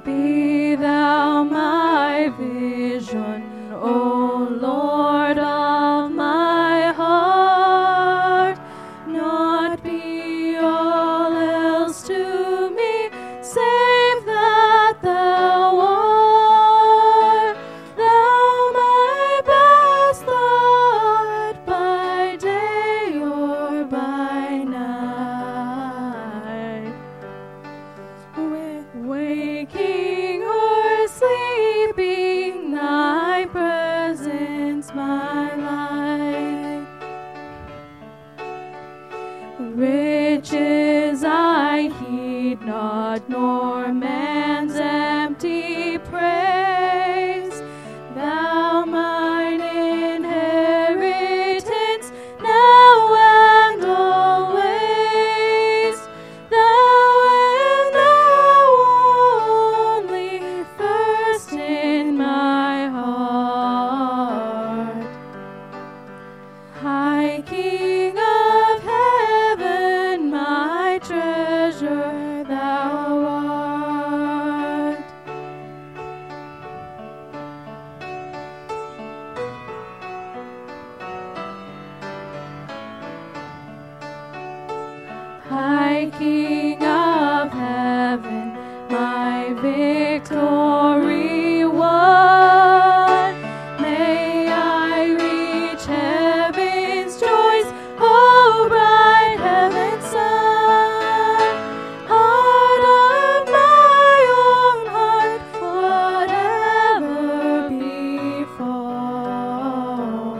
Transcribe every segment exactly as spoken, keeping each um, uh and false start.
Be thou my vision, O Lord of my heart, not be all else to me, save that thou art. Thou my best thought by day or by night. Waking or sleeping, thy presence my light. Riches I heed not, nor man's empty praise. Thou mine inheritance, now and always. Thou and thou only, first in my heart. High King of heaven, my treasure thou art. High King of heaven, my victory won. May I reach heaven's joys, O bright heaven's sun. Heart of my own heart, whatever befall,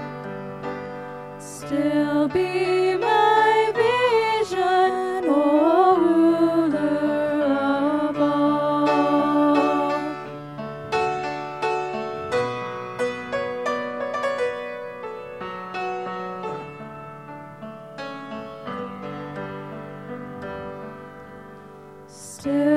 still be my vision, O ruler of all. Still